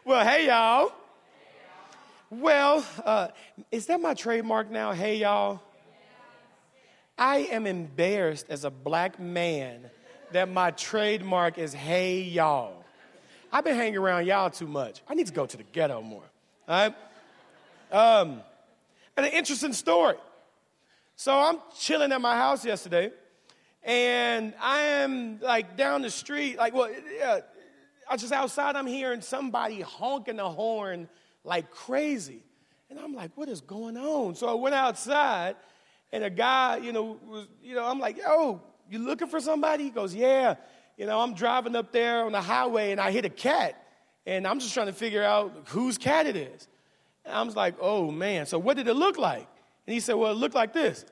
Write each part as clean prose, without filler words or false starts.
Well, hey, y'all. Well, is that my trademark now? Hey, y'all. I am embarrassed as a black man that my trademark is hey, y'all. I've been hanging around y'all too much. I need to go to the ghetto more. All right? And an interesting story. So I'm chilling at my house yesterday, and I am like down the street, I was just outside, I'm hearing somebody honking the horn like crazy. And I'm like, what is going on? So I went outside, and a guy, I'm like, yo, you looking for somebody? He goes, yeah. I'm driving up there on the highway, and I hit a cat. And I'm just trying to figure out whose cat it is. And I was like, oh, man. So what did it look like? And he said, well, it looked like this.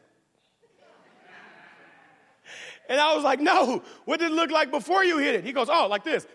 And I was like, no, what did it look like before you hit it? He goes, oh, like this.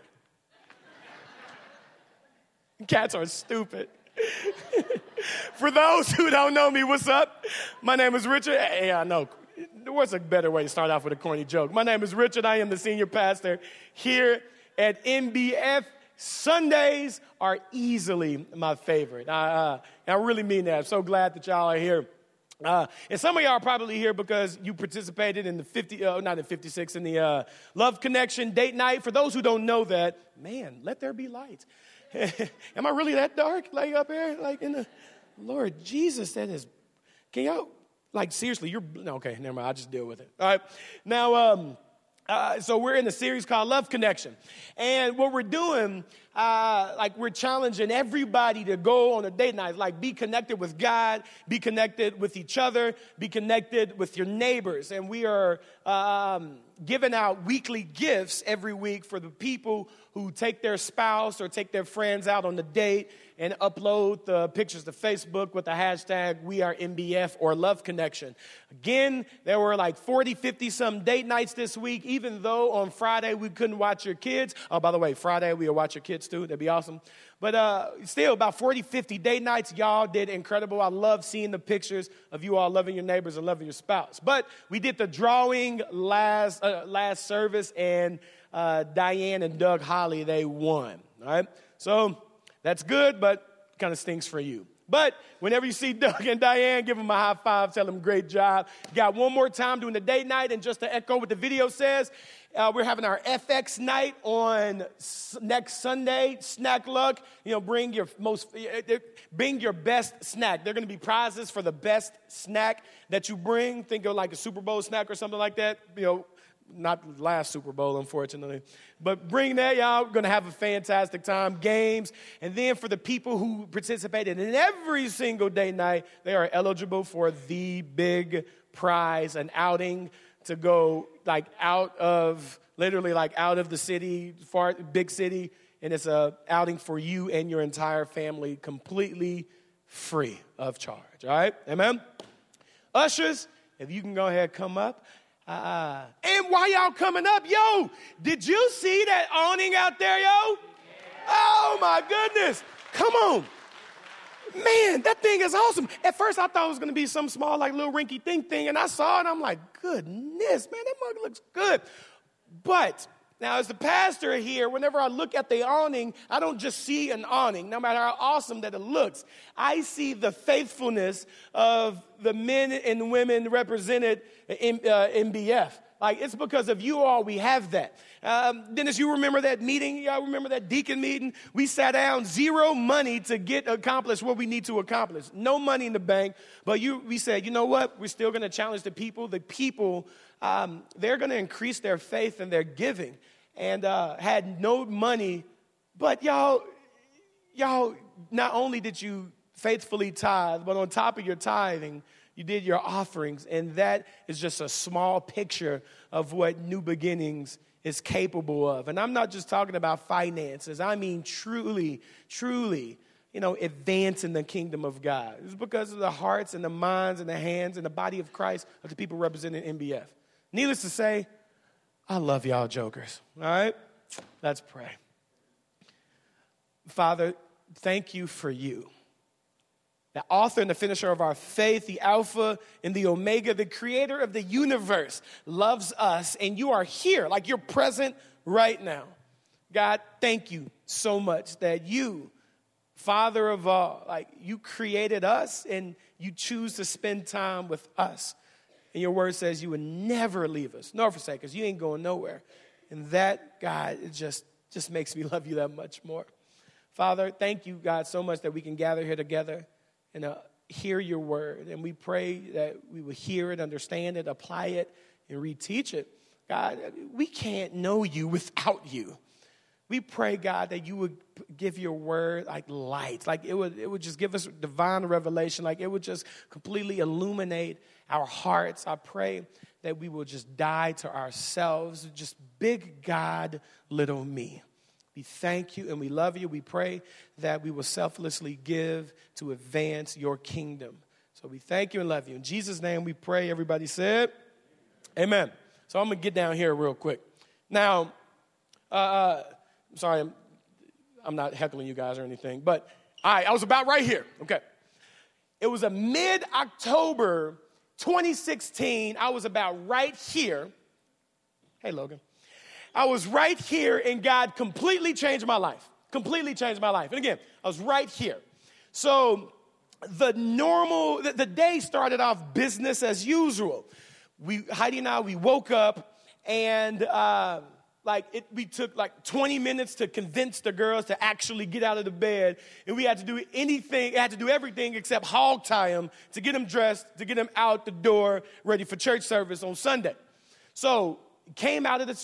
Cats are stupid. For those who don't know me, what's up? My name is Richard. Yeah, I know. What's a better way to start off with a corny joke? My name is Richard. I am the senior pastor here at MBF. Sundays are easily my favorite. I really mean that. I'm so glad that y'all are here. And some of y'all are probably here because you participated in the Love Connection date night. For those who don't know that, man, let there be light. Am I really that dark, like up here, like in the Lord Jesus? That is. Can y'all seriously? Okay? Never mind. I'll just deal with it. All right. Now, so we're in a series called Love Connection, and what we're doing, we're challenging everybody to go on a date night, be connected with God, be connected with each other, be connected with your neighbors, and we are giving out weekly gifts every week for the people who take their spouse or take their friends out on the date and upload the pictures to Facebook with the hashtag WeAreMBF or Love Connection. Again, there were 40, 50 some date nights this week, even though on Friday we couldn't watch your kids. Oh, by the way, Friday we'll watch your kids too. That'd be awesome. But still, about 40, 50 date nights, y'all did incredible. I love seeing the pictures of you all loving your neighbors and loving your spouse. But we did the drawing last service, and Diane and Doug Holly, they won. All right? So that's good, but kind of stinks for you. But whenever you see Doug and Diane, give them a high five, tell them great job. Got one more time doing the date night, and just to echo what the video says, we're having our FX night on next Sunday. Snack luck, bring your best snack. There are going to be prizes for the best snack that you bring. Think of a Super Bowl snack or something like that. Not last Super Bowl, unfortunately. But bring that, y'all. We're going to have a fantastic time. Games. And then for the people who participated in every single date night, they are eligible for the big prize, an outing to go out of the city, big city. And it's a outing for you and your entire family, completely free of charge. All right? Amen? Ushers, if you can go ahead, come up. And while y'all coming up, yo, did you see that awning out there, yo? Yeah. Oh, my goodness. Come on. Man, that thing is awesome. At first, I thought it was going to be some small, little rinky-dink thing, and I saw it, and I'm like, goodness, man, that mug looks good. But now, as the pastor here, whenever I look at the awning, I don't just see an awning, no matter how awesome that it looks. I see the faithfulness of the men and women represented in MBF. It's because of you all we have that. Dennis, you remember that meeting? Y'all remember that deacon meeting? We sat down, zero money to get accomplished what we need to accomplish. No money in the bank. But we said, you know what? We're still going to challenge the people. The people, they're going to increase their faith and their giving. And had no money. But y'all, not only did you faithfully tithe, but on top of your tithing, you did your offerings, and that is just a small picture of what New Beginnings is capable of. And I'm not just talking about finances. I mean truly, advancing the kingdom of God. It's because of the hearts and the minds and the hands and the body of Christ of the people representing MBF. Needless to say, I love y'all jokers, all right? Let's pray. Father, thank you for you. The author and the finisher of our faith, the Alpha and the Omega, the creator of the universe, loves us, and you are here, you're present right now. God, thank you so much that you Father of all. Like, you created us and you choose to spend time with us. And your word says you would never leave us nor forsake us. You ain't going nowhere. And that, God, it just makes me love you that much more. Father, thank you, God, so much that we can gather here together and hear your word. And we pray that we will hear it, understand it, apply it, and reteach it. God, we can't know you without you. We pray, God, that you would give your word like light. Like it would just give us divine revelation. Like it would just completely illuminate our hearts. I pray that we will just die to ourselves. Just big God, little me. We thank you and we love you. We pray that we will selflessly give to advance your kingdom. So we thank you and love you. In Jesus' name we pray. Everybody said, amen. So I'm going to get down here real quick. Now, sorry, I'm not heckling you guys or anything, but I was about right here. Okay. It was a mid-October 2016. I was about right here. Hey, Logan. I was right here, and God completely changed my life. Completely changed my life. And again, I was right here. So the day started off business as usual. Heidi and I, we woke up, and we took like 20 minutes to convince the girls to actually get out of the bed. And we had to do everything except hog tie them to get them dressed, to get them out the door, ready for church service on Sunday. So came out of the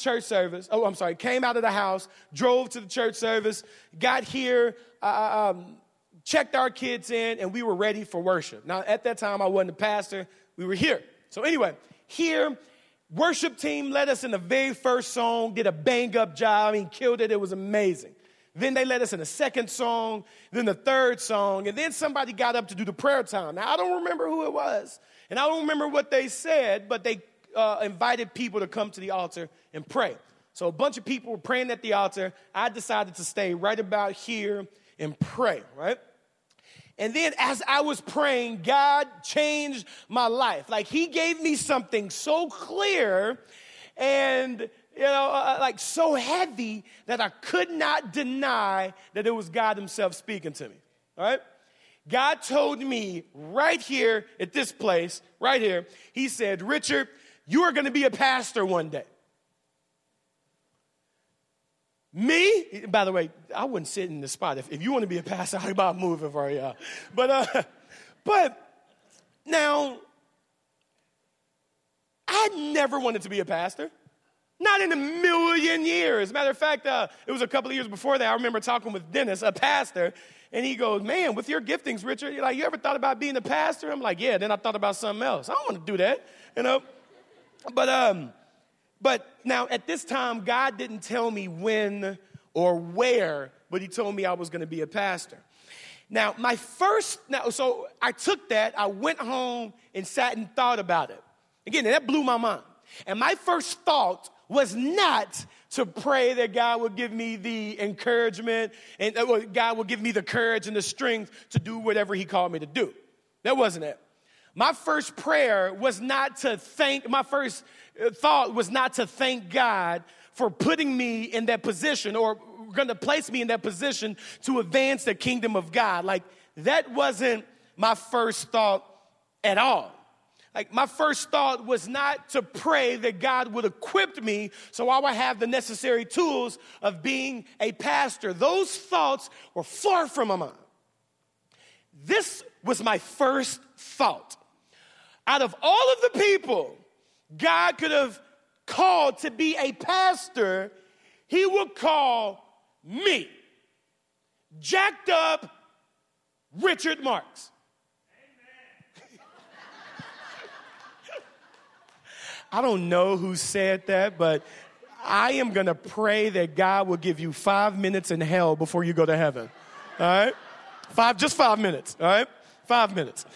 house, drove to the church service, got here, checked our kids in, and we were ready for worship. Now, at that time, I wasn't a pastor. We were here. So anyway, here, worship team led us in the very first song, did a bang-up job. Killed it. It was amazing. Then they led us in the second song, then the third song, and then somebody got up to do the prayer time. Now, I don't remember who it was, and I don't remember what they said, but they invited people to come to the altar and pray. So a bunch of people were praying at the altar. I decided to stay right about here and pray, right? And then as I was praying, God changed my life. Like he gave me something so clear and, like so heavy that I could not deny that it was God himself speaking to me, all right? God told me right here at this place, right here, he said, Richard, you are going to be a pastor one day. Me? By the way, I wouldn't sit in the spot. If you want to be a pastor, I'm about moving for you. But now, I never wanted to be a pastor. Not in a million years. Matter of fact, it was a couple of years before that. I remember talking with Dennis, a pastor, and he goes, man, with your giftings, Richard, you ever thought about being a pastor? I'm like, yeah. Then I thought about something else. I don't want to do that, But now at this time, God didn't tell me when or where, but he told me I was going to be a pastor. Now, so I took that, I went home and sat and thought about it. Again, that blew my mind. And my first thought was not to pray that God would give me the encouragement and God would give me the courage and the strength to do whatever he called me to do. That wasn't it. My first thought was not to thank God for putting me in that position or going to place me in that position to advance the kingdom of God. Like, that wasn't my first thought at all. Like, my first thought was not to pray that God would equip me so I would have the necessary tools of being a pastor. Those thoughts were far from my mind. This was my first thought. Out of all of the people God could have called to be a pastor, he would call me, jacked up Richard Marks. I don't know who said that, but I am going to pray that God will give you 5 minutes in hell before you go to heaven. All right? Just 5 minutes. All right? 5 minutes.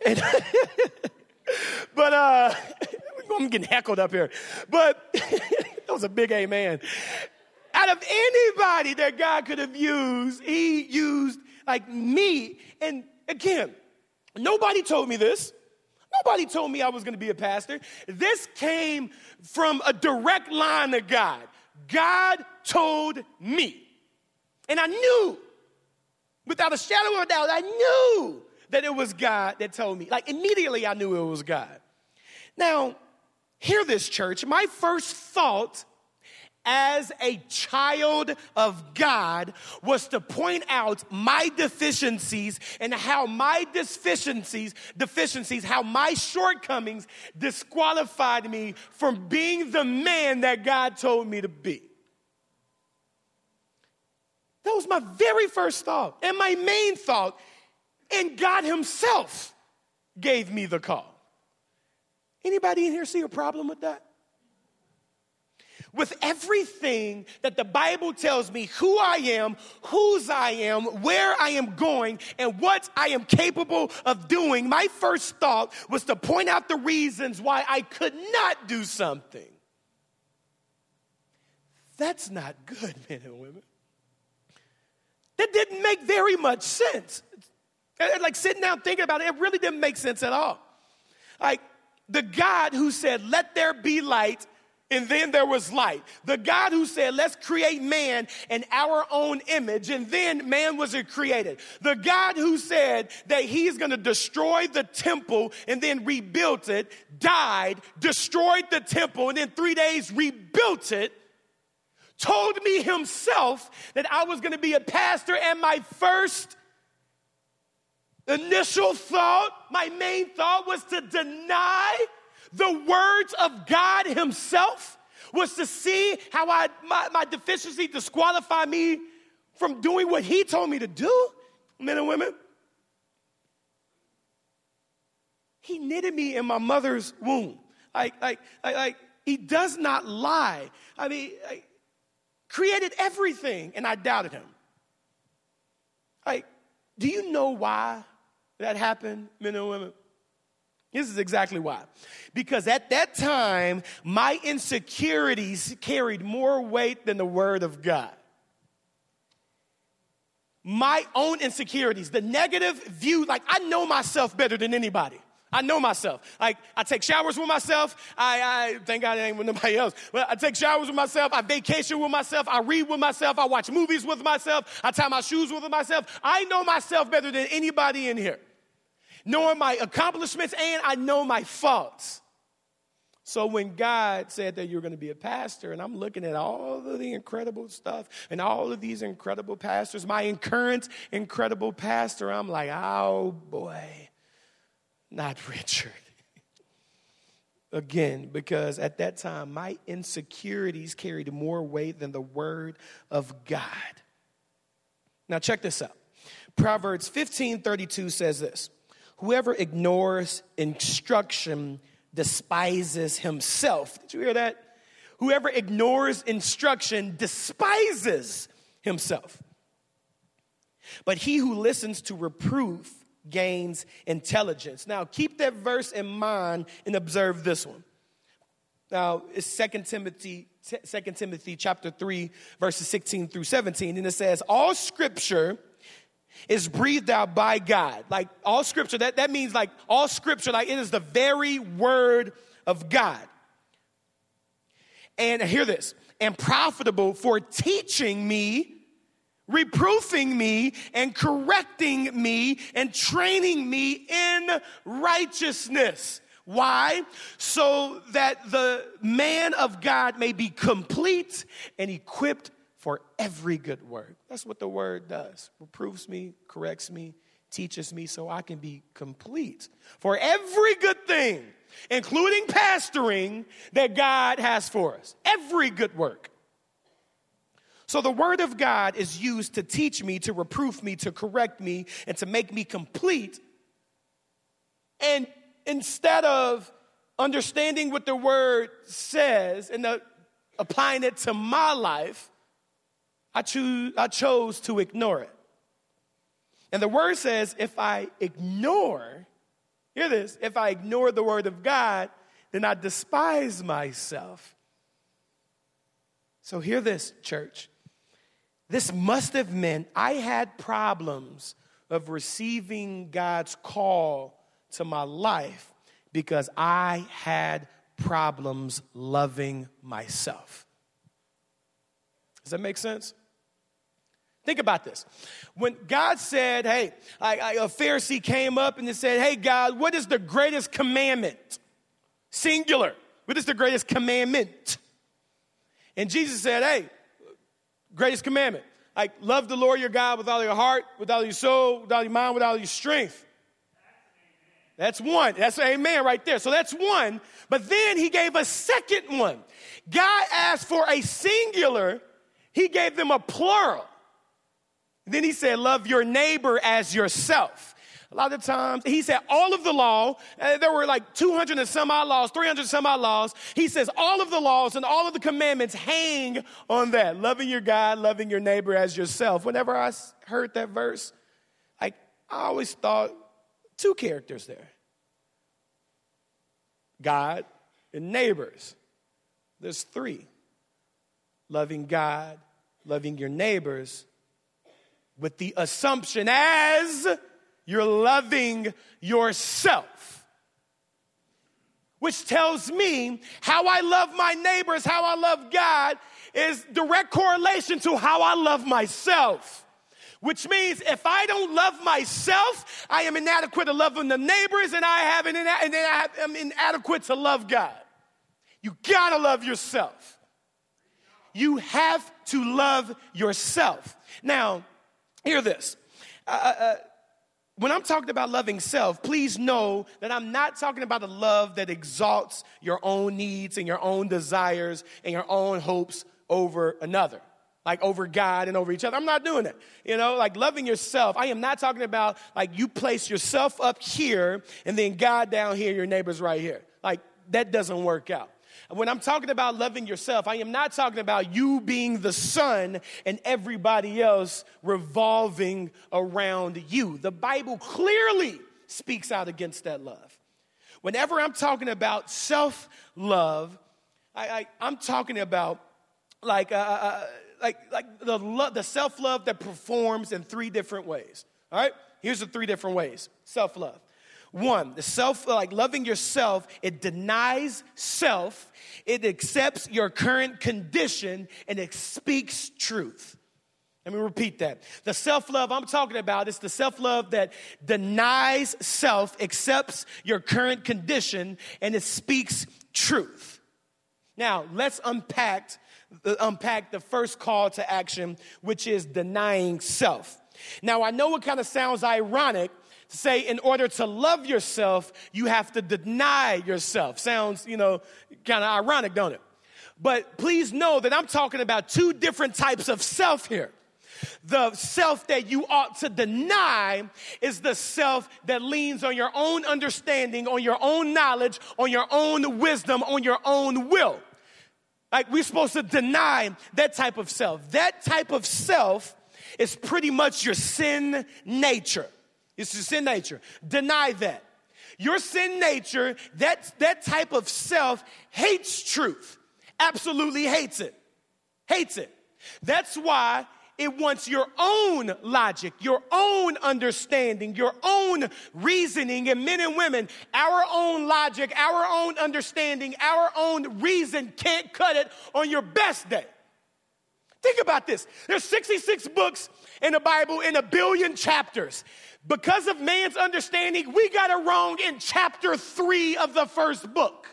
But I'm getting heckled up here. But that was a big amen. Out of anybody that God could have used, he used like me. And again, nobody told me this. Nobody told me I was going to be a pastor. This came from a direct line to God. God told me. And I knew Without a shadow of a doubt, I knew that it was God that told me. Like, immediately I knew it was God. Now, hear this, church. My first thought as a child of God was to point out my deficiencies and how my deficiencies, how my shortcomings disqualified me from being the man that God told me to be. That was my very first thought and my main thought, and God himself gave me the call. Anybody in here see a problem with that? With everything that the Bible tells me who I am, whose I am, where I am going, and what I am capable of doing, my first thought was to point out the reasons why I could not do something. That's not good, men and women. That didn't make very much sense. Like sitting down thinking about it, it really didn't make sense at all. Like the God who said, let there be light, and then there was light. The God who said, let's create man in our own image, and then man was created. The God who said that he's going to destroy the temple and then rebuilt it, died, destroyed the temple, and in 3 days rebuilt it, told me himself that I was going to be a pastor, and my first initial thought, my main thought was to deny the words of God himself, was to see how my deficiency disqualified me from doing what he told me to do, men and women. He knitted me in my mother's womb. Like he does not lie. I mean, created everything, and I doubted him. Like, do you know why that happened, men and women? This is exactly why. Because at that time, my insecurities carried more weight than the word of God. My own insecurities, the negative view, like I know myself better than anybody. I know myself. Like, I take showers with myself. I thank God it ain't with nobody else. But I take showers with myself. I vacation with myself. I read with myself. I watch movies with myself. I tie my shoes with myself. I know myself better than anybody in here. Knowing my accomplishments, and I know my faults. So when God said that you're going to be a pastor, and I'm looking at all of the incredible stuff and all of these incredible pastors, my current incredible pastor, I'm like, oh boy. Not Richard. Again, because at that time, my insecurities carried more weight than the word of God. Now check this out. Proverbs 15:32 says this. Whoever ignores instruction despises himself. Did you hear that? Whoever ignores instruction despises himself. But he who listens to reproof gains intelligence. Now, keep that verse in mind and observe this one. Now, it's 2 Timothy chapter 3, verses 16 through 17, and it says, all scripture is breathed out by God. Like, all scripture, that means like all scripture, like it is the very word of God. And hear this, and profitable for teaching me, reproofing me, and correcting me, and training me in righteousness. Why? So that the man of God may be complete and equipped for every good work. That's what the word does. Reproofs me, corrects me, teaches me so I can be complete for every good thing, including pastoring, that God has for us. Every good work. So the word of God is used to teach me, to reproof me, to correct me, and to make me complete. And instead of understanding what the word says and applying it to my life, I chose to ignore it. And the word says, if I ignore, hear this, if I ignore the word of God, then I despise myself. So hear this, church. This must have meant I had problems of receiving God's call to my life because I had problems loving myself. Does that make sense? Think about this. When God said, hey, a Pharisee came up and said, hey, God, what is the greatest commandment? Singular. What is the greatest commandment? And Jesus said, hey, greatest commandment. Like, love the Lord your God with all your heart, with all your soul, with all your mind, with all your strength. That's one. That's an amen right there. So that's one. But then he gave a second one. God asked for a singular. He gave them a plural. Then he said, love your neighbor as yourself. A lot of times, he said all of the law, there were like 200 and some odd laws, 300 and some odd laws. He says all of the laws and all of the commandments hang on that. Loving your God, loving your neighbor as yourself. Whenever I heard that verse, I always thought two characters there. God and neighbors. There's three. Loving God, loving your neighbors, with the assumption as you're loving yourself. Which tells me how I love my neighbors, how I love God, is direct correlation to how I love myself. Which means if I don't love myself, I am inadequate to loving the neighbors, and I am inadequate to love God. You gotta love yourself. You have to love yourself. Now, hear this. When I'm talking about loving self, please know that I'm not talking about a love that exalts your own needs and your own desires and your own hopes over another, like over God and over each other. I'm not doing it. Like loving yourself. I am not talking about like you place yourself up here and then God down here, your neighbor's right here. Like that doesn't work out. When I'm talking about loving yourself, I am not talking about you being the sun and everybody else revolving around you. The Bible clearly speaks out against that love. Whenever I'm talking about self-love, I'm talking about like the self-love that performs in three different ways. All right? Here's the three different ways. Self-love. One, loving yourself, it denies self, it accepts your current condition, and it speaks truth. Let me repeat that. The self-love I'm talking about is the self-love that denies self, accepts your current condition, and it speaks truth. Now, let's unpack the first call to action, which is denying self. Now, I know it kind of sounds ironic to say in order to love yourself, you have to deny yourself. Sounds, kind of ironic, don't it? But please know that I'm talking about two different types of self here. The self that you ought to deny is the self that leans on your own understanding, on your own knowledge, on your own wisdom, on your own will. Like we're supposed to deny that type of self. That type of self is pretty much your sin nature. It's your sin nature. Deny that. Your sin nature, that type of self hates truth. Absolutely hates it. Hates it. That's why it wants your own logic, your own understanding, your own reasoning. And men and women, our own logic, our own understanding, our own reason can't cut it on your best day. Think about this. There's 66 books in the Bible in 1 billion chapters. Because of man's understanding, we got it wrong in chapter 3 of the first book.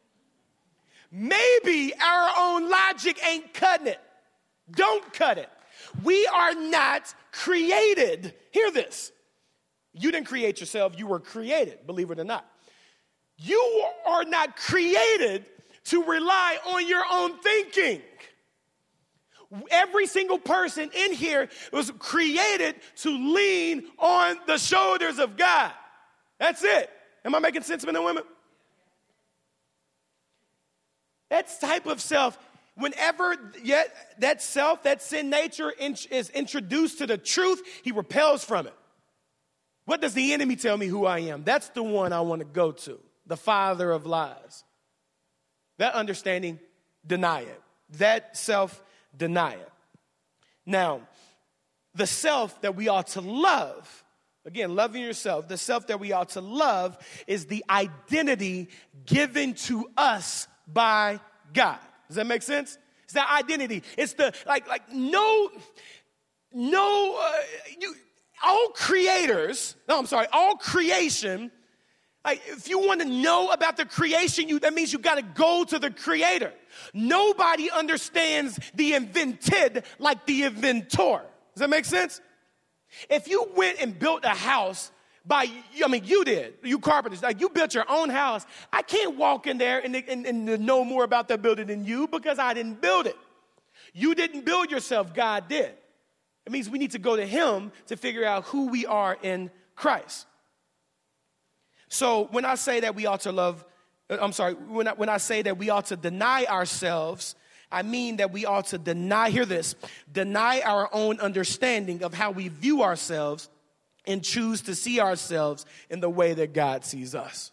Maybe our own logic ain't cutting it. Don't cut it. We are not created. Hear this. You didn't create yourself. You were created, believe it or not. You are not created to rely on your own thinking. Every single person in here was created to lean on the shoulders of God. That's it. Am I making sense, men and women? That type of self, whenever that self, that sin nature is introduced to the truth, he repels from it. What does the enemy tell me who I am? That's the one I want to go to, the father of lies. That understanding, deny it. That self, deny it. Now, the self that we ought to love, again, loving yourself, the self that we ought to love is the identity given to us by God. Does that make sense? It's that identity. It's the, all creation, like if you want to know about the creation, that means you got to go to the creator. Nobody understands the invented like the inventor. Does that make sense? If you went and built a house you carpenters, like you built your own house, I can't walk in there and know more about that building than you because I didn't build it. You didn't build yourself, God did. It means we need to go to him to figure out who we are in Christ. So when I say that we ought to when I say that we ought to deny ourselves, I mean that we ought to deny our own understanding of how we view ourselves and choose to see ourselves in the way that God sees us.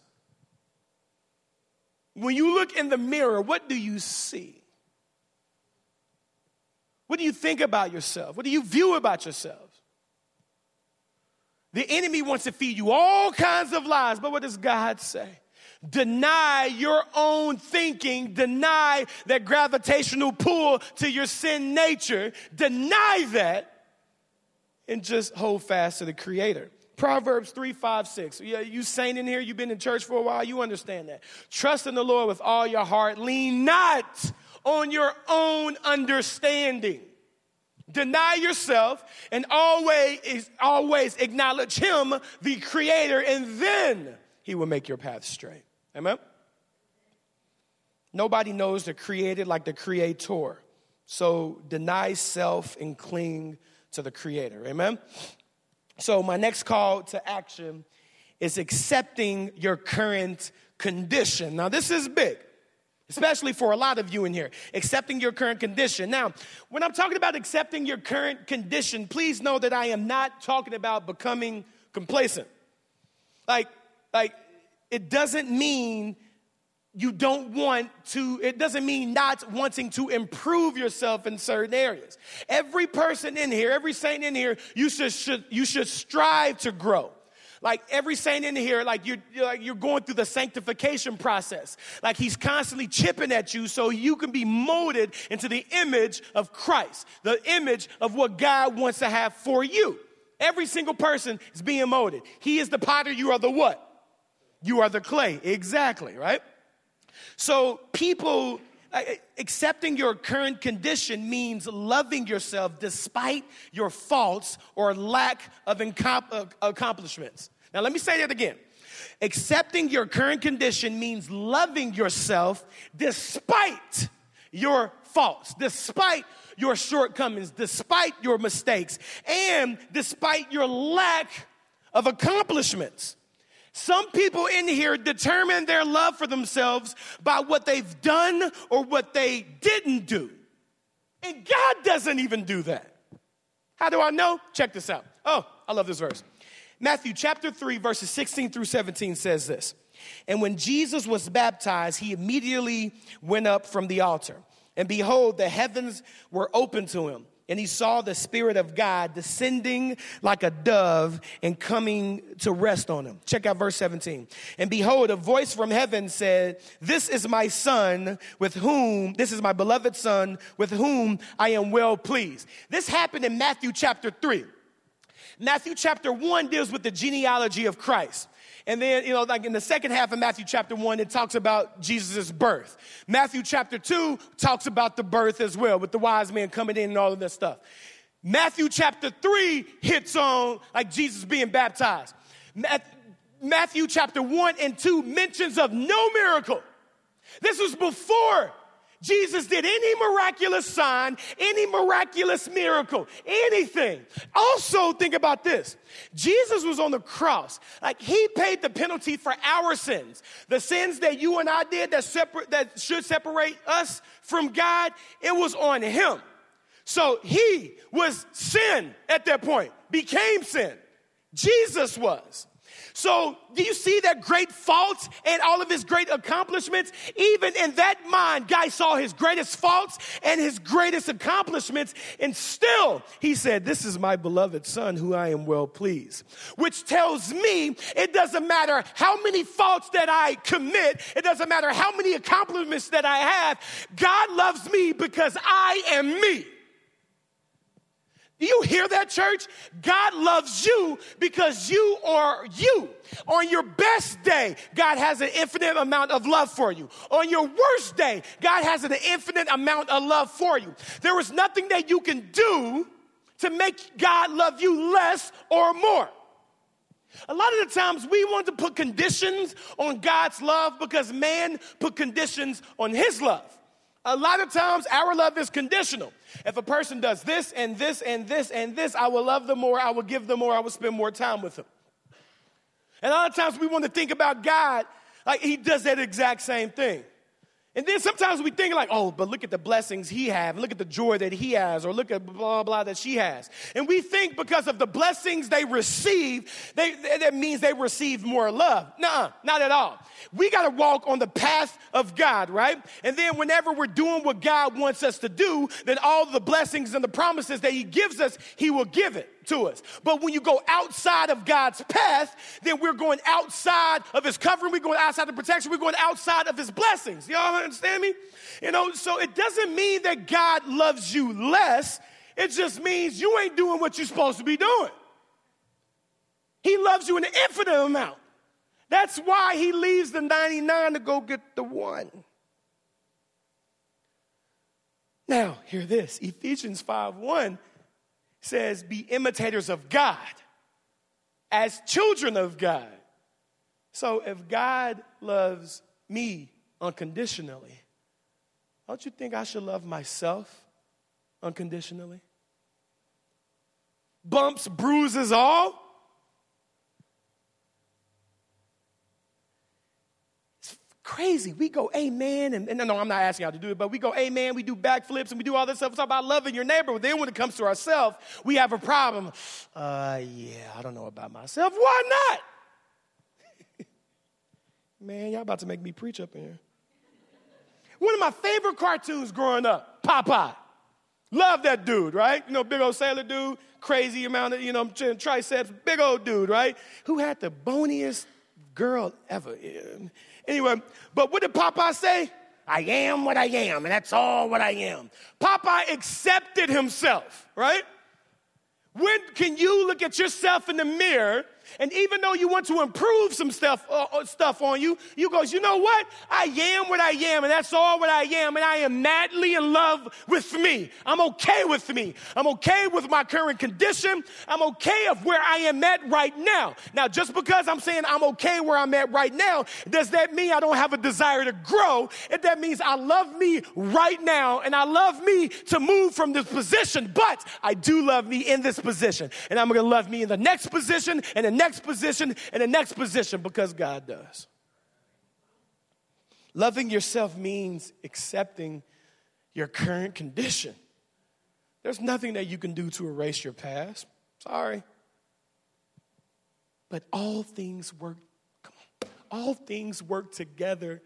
When you look in the mirror, what do you see? What do you think about yourself? What do you view about yourself? The enemy wants to feed you all kinds of lies, but what does God say? Deny your own thinking. Deny that gravitational pull to your sin nature. Deny that and just hold fast to the Creator. Proverbs 3:5-6. Yeah, you saint in here, you've been in church for a while, you understand that. Trust in the Lord with all your heart. Lean not on your own understanding. Deny yourself and always acknowledge him, the Creator, and then he will make your path straight. Amen? Nobody knows the Creator like the Creator. So deny self and cling to the Creator. Amen? So my next call to action is accepting your current condition. Now this is big, especially for a lot of you in here. Accepting your current condition. Now, when I'm talking about accepting your current condition, please know that I am not talking about becoming complacent. Like it doesn't mean it doesn't mean not wanting to improve yourself in certain areas. Every person in here, every saint in here, you should strive to grow. Like every saint in here, you're going through the sanctification process. Like he's constantly chipping at you so you can be molded into the image of Christ, the image of what God wants to have for you. Every single person is being molded. He is the potter, you are the what? You are the clay. Exactly, right? So accepting your current condition means loving yourself despite your faults or lack of accomplishments. Now, let me say that again. Accepting your current condition means loving yourself despite your faults, despite your shortcomings, despite your mistakes, and despite your lack of accomplishments. Some people in here determine their love for themselves by what they've done or what they didn't do. And God doesn't even do that. How do I know? Check this out. Oh, I love this verse. Matthew chapter 3, verses 16-17 says this. And when Jesus was baptized, he immediately went up from the altar. And behold, the heavens were opened to him. And he saw the Spirit of God descending like a dove and coming to rest on him. Check out verse 17. And behold, a voice from heaven said, this is my beloved son, with whom I am well pleased. This happened in Matthew chapter 3. Matthew chapter 1 deals with the genealogy of Christ. And then, like in the second half of Matthew chapter 1, it talks about Jesus' birth. Matthew chapter 2 talks about the birth as well, with the wise men coming in and all of that stuff. Matthew chapter 3 hits on like Jesus being baptized. Matthew chapter 1 and 2 mentions of no miracle. This was before Jesus did any miraculous sign, any miraculous miracle, anything. Also, think about this. Jesus was on the cross. Like he paid the penalty for our sins. The sins that you and I did that should separate us from God, it was on him. So he was sin at that point, became sin. Jesus was. So do you see that great faults and all of his great accomplishments? Even in that mind, guy saw his greatest faults and his greatest accomplishments. And still, he said, this is my beloved son who I am well pleased. Which tells me it doesn't matter how many faults that I commit. It doesn't matter how many accomplishments that I have. God loves me because I am me. Do you hear that, church? God loves you because you are you. On your best day, God has an infinite amount of love for you. On your worst day, God has an infinite amount of love for you. There is nothing that you can do to make God love you less or more. A lot of the times we want to put conditions on God's love because man put conditions on his love. A lot of times our love is conditional. If a person does this and this and this and this, I will love them more, I will give them more, I will spend more time with them. And a lot of times we want to think about God like he does that exact same thing. And then sometimes we think like, oh, but look at the blessings he has, look at the joy that he has, or look at blah, blah, that she has. And we think because of the blessings they receive, that means they receive more love. Nuh-uh, not at all. We got to walk on the path of God, right? And then whenever we're doing what God wants us to do, then all the blessings and the promises that he gives us, he will give it to us. But when you go outside of God's path, then we're going outside of his covering, we're going outside of protection, we're going outside of his blessings. Y'all understand me? So it doesn't mean that God loves you less. It just means you ain't doing what you're supposed to be doing. He loves you an infinite amount. That's why he leaves the 99 to go get the one. Now, hear this. Ephesians 5:1 says, be imitators of God as children of God. So if God loves me unconditionally, don't you think I should love myself unconditionally? Bumps, bruises, all. Crazy. We go amen, and no, I'm not asking y'all to do it, but we go amen, we do backflips, and we do all this stuff. We talk about loving your neighbor, but then when it comes to ourselves, we have a problem. I don't know about myself. Why not? Man, y'all about to make me preach up in here. One of my favorite cartoons growing up, Popeye. Love that dude, right? Big old sailor dude, crazy amount of, triceps, big old dude, right? Who had the boniest girl ever. Anyway, but what did Popeye say? I am what I am, and that's all what I am. Popeye accepted himself, right? When can you look at yourself in the mirror, and even though you want to improve some stuff on you, you go, you know what? I am what I am, and that's all what I am, and I am madly in love with me. I'm okay with me. I'm okay with my current condition. I'm okay of where I am at right now. Now, just because I'm saying I'm okay where I'm at right now, does that mean I don't have a desire to grow? That means I love me right now, and I love me to move from this position, but I do love me in this position, and I'm going to love me in the next position, and the next position, and the next position, because God does. Loving yourself means accepting your current condition. There's nothing that you can do to erase your past. Sorry. But all things work together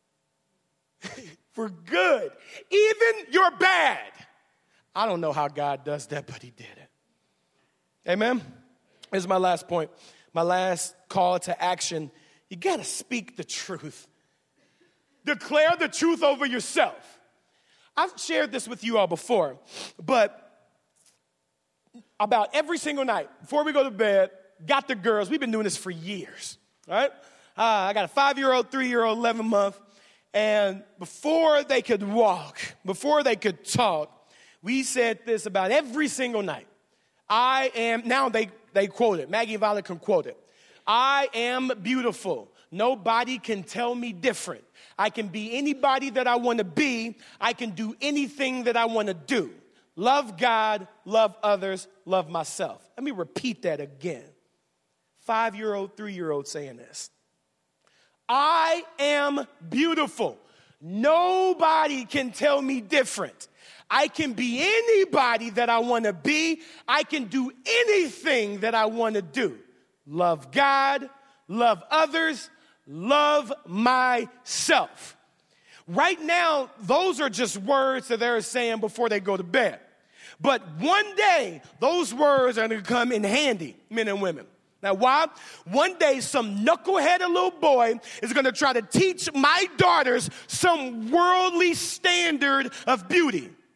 for good. Even your bad. I don't know how God does that, but he did it. Amen? Here's my last point. My last call to action. You got to speak the truth. Declare the truth over yourself. I've shared this with you all before, but about every single night, before we go to bed, got the girls, we've been doing this for years, all right? I got a 5-year-old, 3-year-old, 11-month, and before they could walk, before they could talk, we said this about every single night. Now they quote it. Maggie and Violet can quote it. I am beautiful. Nobody can tell me different. I can be anybody that I want to be. I can do anything that I want to do. Love God, love others, love myself. Let me repeat that again. 5-year-old, 3-year-old saying this. I am beautiful. Nobody can tell me different. I can be anybody that I want to be. I can do anything that I want to do. Love God, love others, love myself. Right now, those are just words that they're saying before they go to bed. But one day, those words are going to come in handy, men and women. Now, why? One day, some knuckleheaded little boy is going to try to teach my daughters some worldly standard of beauty.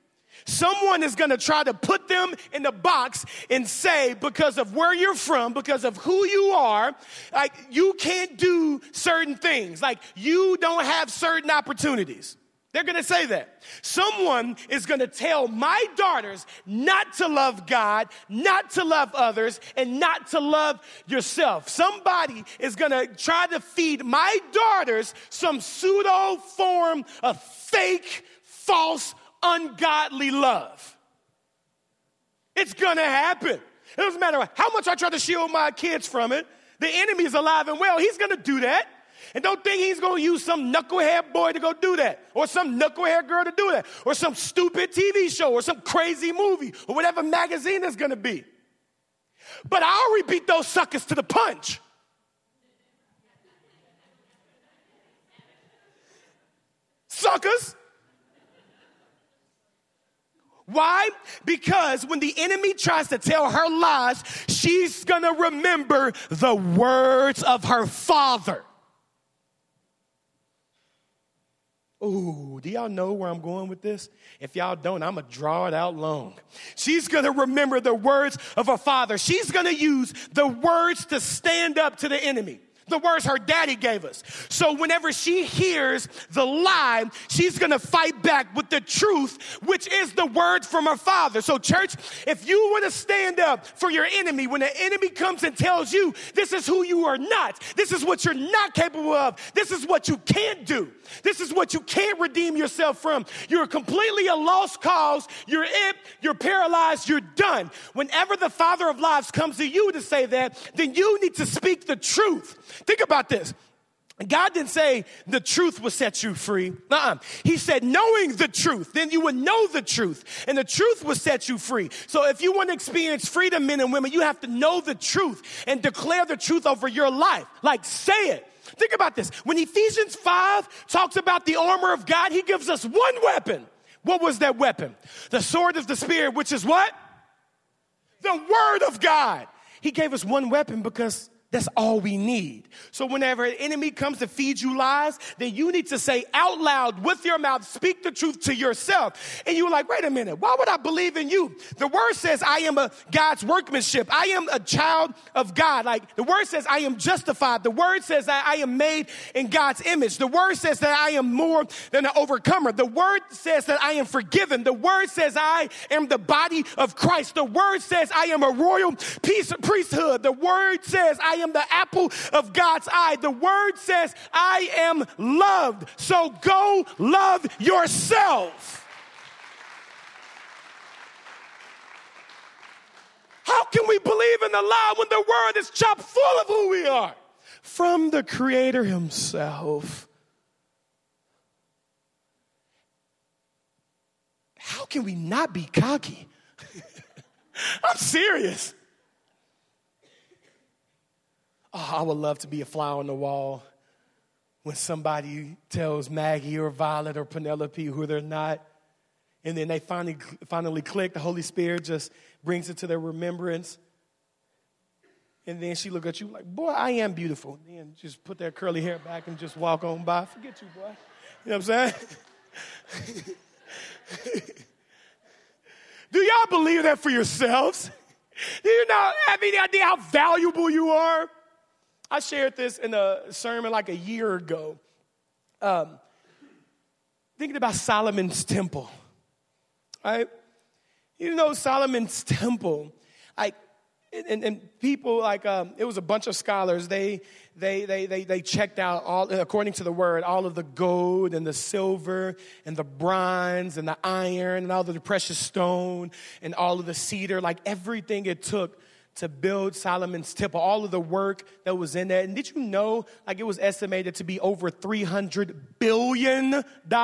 Someone is going to try to put them in the box and say, because of where you're from, because of who you are, like you can't do certain things. Like you don't have certain opportunities. They're going to say that. Someone is going to tell my daughters not to love God, not to love others, and not to love yourself. Somebody is going to try to feed my daughters some pseudo form of fake, false, ungodly love. It's going to happen. It doesn't matter how much I try to shield my kids from it. The enemy is alive and well. He's going to do that. And don't think he's going to use some knucklehead boy to go do that, or some knucklehead girl to do that, or some stupid TV show, or some crazy movie, or whatever magazine it's going to be. But I'll repeat those suckers to the punch. Suckers. Why? Because when the enemy tries to tell her lies, she's going to remember the words of her father. Ooh, do y'all know where I'm going with this? If y'all don't, I'm going to draw it out long. She's going to remember the words of her father. She's going to use the words to stand up to the enemy. The words her daddy gave us. So whenever she hears the lie, she's going to fight back with the truth, which is the word from her father. So church, if you want to stand up for your enemy, when the enemy comes and tells you, this is who you are not, this is what you're not capable of, this is what you can't do, this is what you can't redeem yourself from, you're completely a lost cause, you're paralyzed, you're done. Whenever the father of lies comes to you to say that, then you need to speak the truth. Think about this. God didn't say the truth will set you free. He said knowing the truth, then you would know the truth, and the truth will set you free. So if you want to experience freedom, men and women, you have to know the truth and declare the truth over your life. Like, say it. Think about this. When Ephesians 5 talks about the armor of God, he gives us one weapon. What was that weapon? The sword of the Spirit, which is what? The word of God. He gave us one weapon because that's all we need. So whenever an enemy comes to feed you lies, then you need to say out loud with your mouth, speak the truth to yourself. And you're like, wait a minute, why would I believe in you? The word says I am a God's workmanship. I am a child of God. Like the word says I am justified. The word says that I am made in God's image. The word says that I am more than an overcomer. The word says that I am forgiven. The word says I am the body of Christ. The word says I am a royal priesthood. The word says I am the apple of God's eye. The word says I am loved. So go love yourself. How can we believe in the lie when the word is chock full of who we are? From the Creator himself. How can we not be cocky? I'm serious. Oh, I would love to be a fly on the wall when somebody tells Maggie or Violet or Penelope who they're not, and then they finally click. The Holy Spirit just brings it to their remembrance. And then she look at you like, boy, I am beautiful. And then just put their curly hair back and just walk on by. Forget you, boy. You know what I'm saying? Do y'all believe that for yourselves? Do you not have any idea how valuable you are? I shared this in a sermon like a year ago. Thinking about Solomon's temple, right? You know, Solomon's temple, like, and people like, it was a bunch of scholars. They checked out all, according to the word, all of the gold and the silver and the bronze and the iron and all of the precious stone and all of the cedar, like everything it took to build Solomon's temple, all of the work that was in there. And did you know, like, it was estimated to be over $300 billion?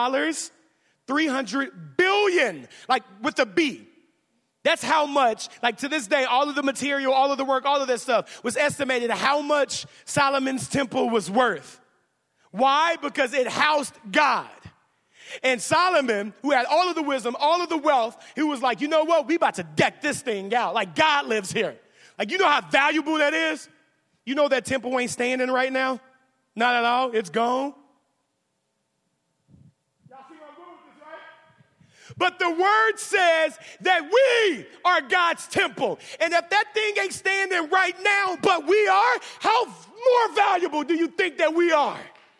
300 billion, like with a B. That's how much, like to this day, all of the material, all of the work, all of that stuff was estimated how much Solomon's temple was worth. Why? Because it housed God. And Solomon, who had all of the wisdom, all of the wealth, he was like, you know what? We about to deck this thing out. Like God lives here. Like, you know how valuable that is? You know that temple ain't standing right now? Not at all. It's gone. Y'all see where I'm going with this, right? But the word says that we are God's temple. And if that thing ain't standing right now, but we are, how more valuable do you think that we are?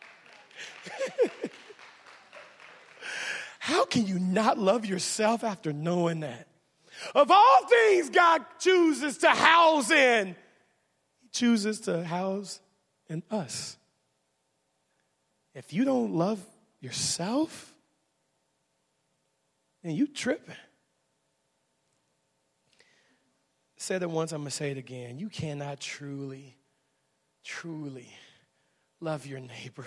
How can you not love yourself after knowing that? Of all things God chooses to house in, he chooses to house in us. If you don't love yourself, then you tripping. I said it once, I'm going to say it again. You cannot truly love your neighbor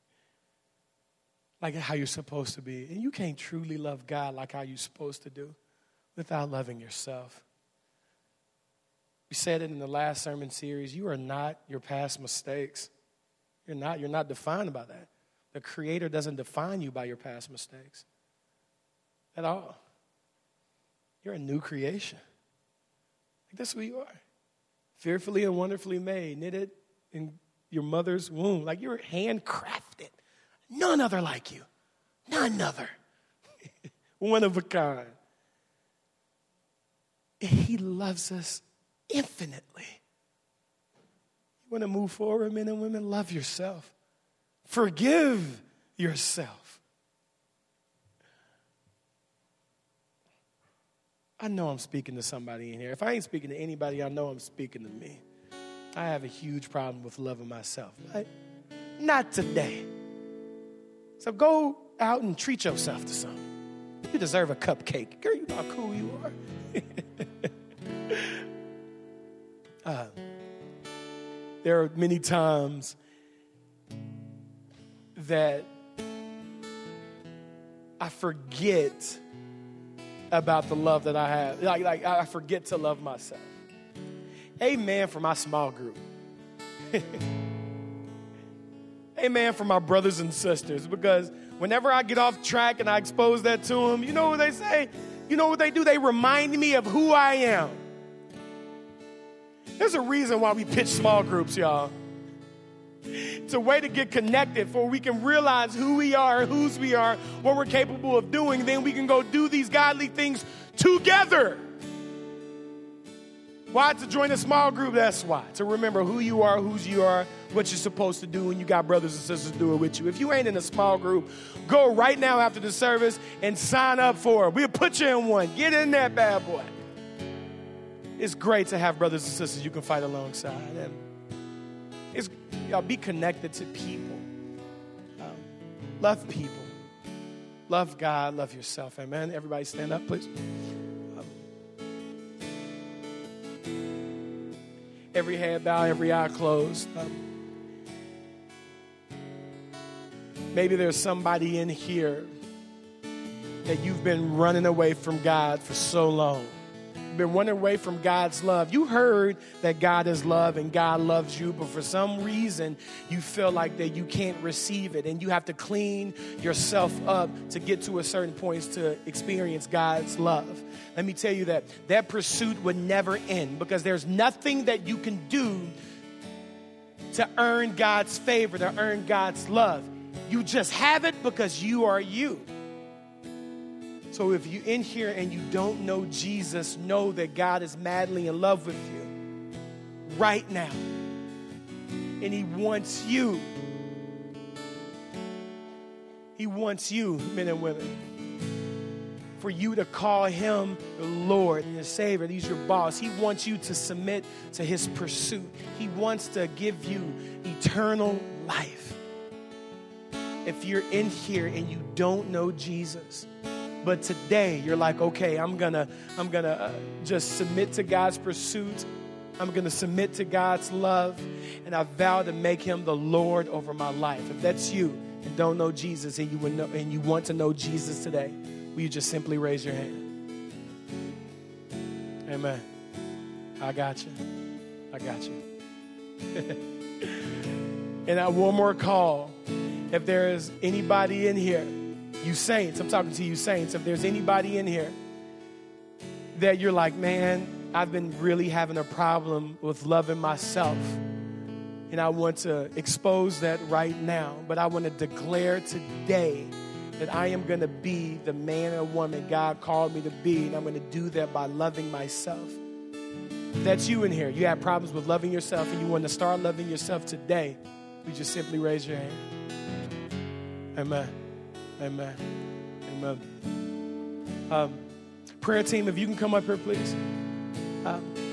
like how you're supposed to be. And you can't truly love God like how you're supposed to do without loving yourself. We said it in the last sermon series. You are not your past mistakes. You're not defined by that. The Creator doesn't define you by your past mistakes at all. You're a new creation. Like, that's who you are. Fearfully and wonderfully made, knitted in your mother's womb. Like, you're handcrafted. None other like you. None other. One of a kind. He loves us infinitely. You want to move forward, men and women? Love yourself. Forgive yourself. I know I'm speaking to somebody in here. If I ain't speaking to anybody, I know I'm speaking to me. I have a huge problem with loving myself. But not today. So go out and treat yourself to something. You deserve a cupcake. Girl, you know how cool you are. There are many times that I forget about the love that I have. Like I forget to love myself. Amen for my small group. Amen for my brothers and sisters, because whenever I get off track and I expose that to them, you know what they say? You know what they do? They remind me of who I am. There's a reason why we pitch small groups, y'all. It's a way to get connected, for we can realize who we are, whose we are, what we're capable of doing. Then we can go do these godly things together. Why? To join a small group, that's why. To remember who you are, whose you are, what you're supposed to do, and you got brothers and sisters do it with you. If you ain't in a small group, go right now after the service and sign up for it. We'll put you in one. Get in that bad boy. It's great to have brothers and sisters you can fight alongside. And y'all be connected to people. Love people. Love God. Love yourself. Amen. Everybody stand up, please. Every head bowed, every eye closed. Maybe there's somebody in here that you've been running away from God for so long. You've been running away from God's love. You heard that God is love and God loves you, but for some reason you feel like that you can't receive it, and you have to clean yourself up to get to a certain point to experience God's love. Let me tell you that pursuit would never end, because there's nothing that you can do to earn God's favor, to earn God's love. You just have it because you are you. So if you're in here and you don't know Jesus, know that God is madly in love with you right now. And he wants you. He wants you, men and women, for you to call him the Lord and the Savior. He's your boss. He wants you to submit to his pursuit. He wants to give you eternal life. If you're in here and you don't know Jesus, but today you're like, okay, I'm gonna just submit to God's pursuit. I'm gonna submit to God's love, and I vow to make him the Lord over my life. If that's you and don't know Jesus, and you want to know Jesus today, will you just simply raise your hand? Amen. I got you. I got you. And one more call. If there is anybody in here, you saints, I'm talking to you saints, if there's anybody in here that you're like, man, I've been really having a problem with loving myself, and I want to expose that right now, but I want to declare today that I am going to be the man or woman God called me to be, and I'm going to do that by loving myself. If that's you in here, you have problems with loving yourself and you want to start loving yourself today, you just simply raise your hand. Amen. Amen. Amen. Prayer team, if you can come up here, please.